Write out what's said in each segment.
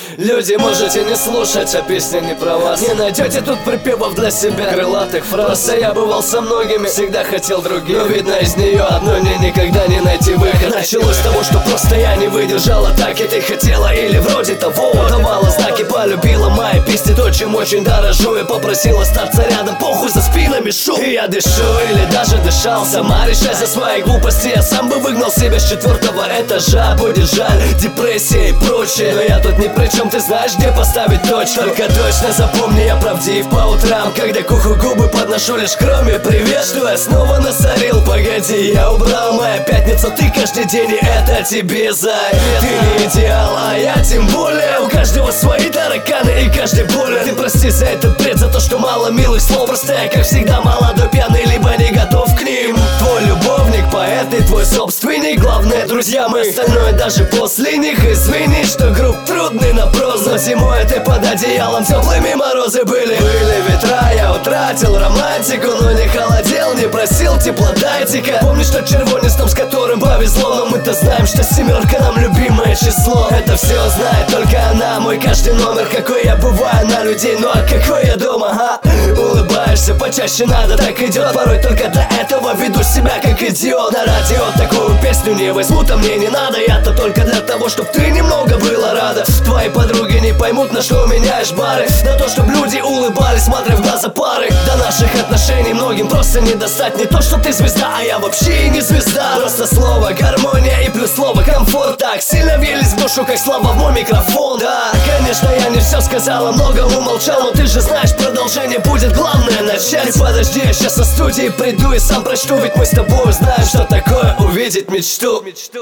Люди можете не слушать, а песня не про вас. Не найдете тут припевов для себя, крылатых фраз. Просто я бывал со многими, всегда хотел других, но видно из нее одной мне никогда не найти выход. Началось с того, что просто я не выдержал атаки. Ты хотела или вроде того, давала знаки, полюбила мои песни, то, чем очень дорожу, и попросила остаться рядом, похуй за спинами шум. И я дышу или даже дышал, сама решай за свои глупости. Я сам бы выгнал себя с 4-го этажа. Будет жаль, депрессия и прочее, но я тут ни при чем, ты знаешь, где поставить точку. Только точно запомни, я правдив по утрам, когда к уху губы подношу лишь кроме привет. Что я снова насорил, погоди, я убрал, моя пятница, ты каждый день, и это тебе зай. Ты не идеал, а я тем более. У каждого свои тараканы, и каждый болен. Ты прости за этот бред, за то, что мало милых слов. Просто я, как всегда, молодой, пьяный, либо не готов к ним. Твой любовник, поэт и твой собственник, главное, друзья мы. Остальное даже после них. Извини, что групп трудный на прозу, но зимой ты под одеялом теплыми морозы были. Были ветра, я утратил романтику, но не холодел, не просил тепла, дайте-ка. Помнишь тот червонец, там, с которым повезло, но мы-то знаем, что 7 нам любимое число. Это все знает только она, мой каждый номер. Какой я бываю на людей, ну а какой я дома, а? Улыбаешься почаще надо, так идет. Порой только для этого веду себя как идиот. На радио такую песню не возьмут, а мне не надо. Я-то только для того, чтоб ты немного была рада. Твои подруги не поймут, на что меняешь бары. На то, чтоб люди улыбались, смотря в глаза пары. До наших отношений многим просто не достать. Не то, что ты звезда, а я вообще и не звезда. Просто слово гармония и плюс слово комфорт так сильно въелись в душу, как слова в мой микрофон. Да, конечно, я не все сказала, много умолчал, но ты же знаешь, продолжение будет, главное начать. Ты подожди, я сейчас со студии приду и сам прочту, ведь мы с тобой знаем, что такое увидеть мечту.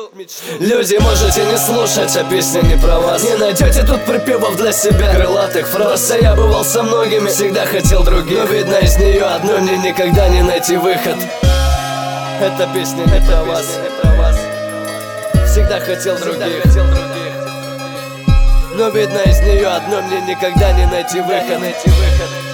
Люди можете не слушать, а песня не про вас. Не найдете тут припевов для себя, крылатых фраз. Просто я бывал со многими, всегда хотел других, но видно из нее одной мне никогда не найти выход. Эта песня не про вас. Всегда хотел других, но видно из нее одной мне никогда не найти выход.